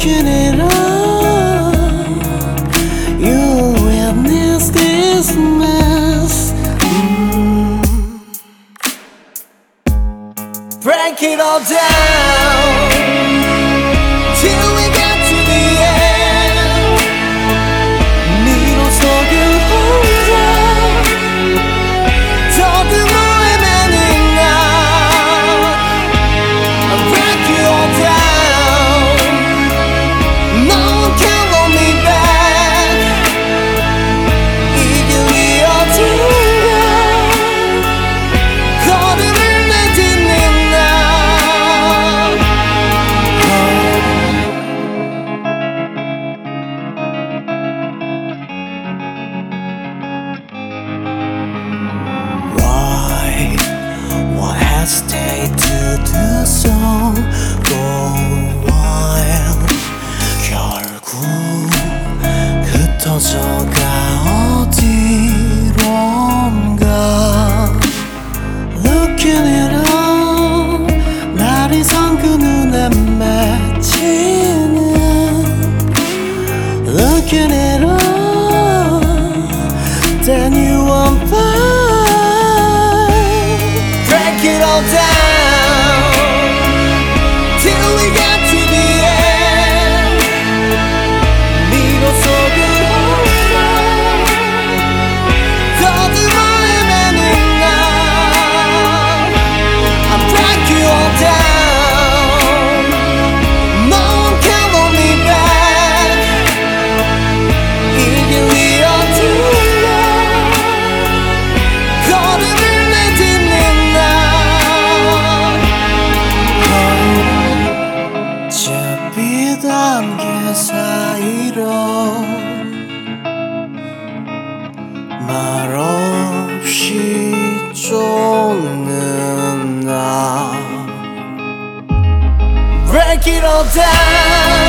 looking it up, you witness this mess. Break it all down till we get to the end. 미로 속을 혼자 더듬어 헤매는 나. Break it all down, no one can hold me back. 이 길이 어딘가 걸음을 내딛는 나. Why hesitate to do so? Go wild. 결국 흩어져가 어디론가. Looking it up, 날이선 그 눈에 맺히는. Looking it up, then you won't find. Break it all down till we get to the end. 미로 속을 혼자 더듬어 헤매는 나. I break you all down, no one can hold me back. 이 길이 어딘가 걸음을 내딛는 나. 어차피 단계 사이로 말없이 쫓는 나. Break it all down.